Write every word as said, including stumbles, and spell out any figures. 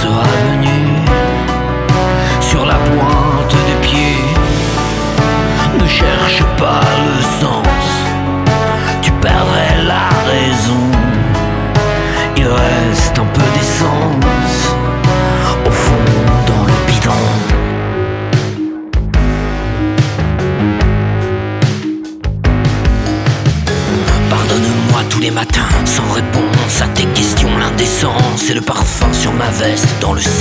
sera venu sur la pointe des pieds. Ne cherche pas le sens, tu perdrais la raison. Il reste un peu d'essence au fond dans le bidon. Pardonne-moi tous les matins sans réponse à tes questions. L'indécence et le parfum sur ma veste dans le sang.